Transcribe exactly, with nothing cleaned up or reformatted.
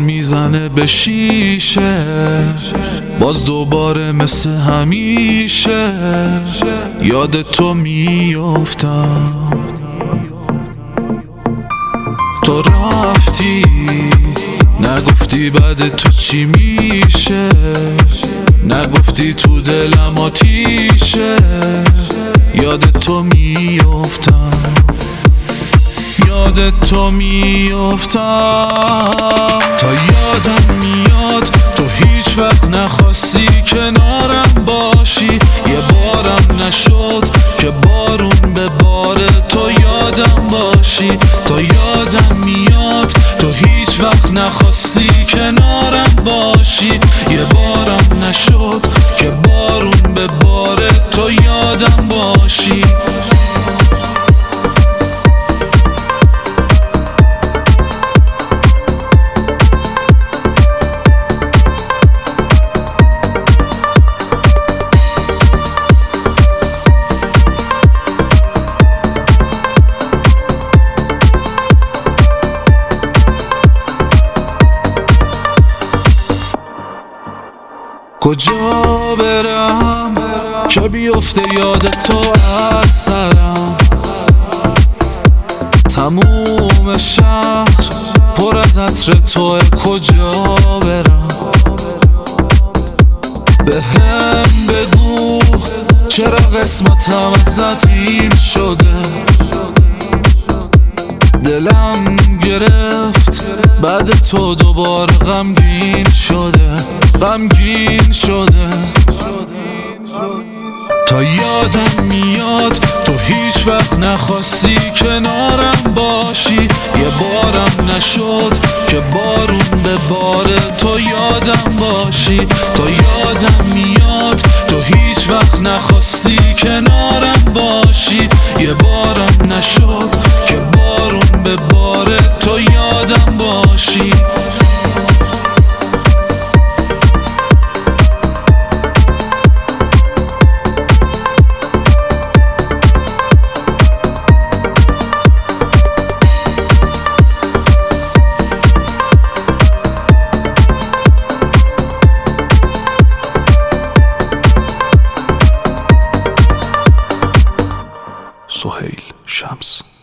میزنه به شیشه، باز دوباره مثل همیشه یاد تو میافتم. تو رفتی نگفتی بعد تو چی میشه، نگفتی تو دلم آتیشه یاد تو میافتم، یاد تو میافتم. تا یادم میاد تو هیچ وقت نخواستی کنارم باشی، یه بارم نشد که بارون به بار تو یادم باشی. تا یادم میاد تو هیچ وقت نخواستی کنارم باشی، یه بارم نشد که بارون به بار تو یادم باشی. کجا برم که بیفته یاد تو از سرم، تموم شهر پر از عطر توه. کجا برم به هم بگو چرا قسمتم ازت این شده، دلم گرفت بعد تو دوباره غمگین شده، غمگین شده. تا یادم میاد تو هیچ وقت نخواستی کنارم باشی، یه بارم نشد که بارون به بار تو یادم باشی. تا یادم میاد تو هیچ وقت نخواستی کنارم باشی، یه بارم نشد که بارون به بار تو یادم باشی. سهیل شمس.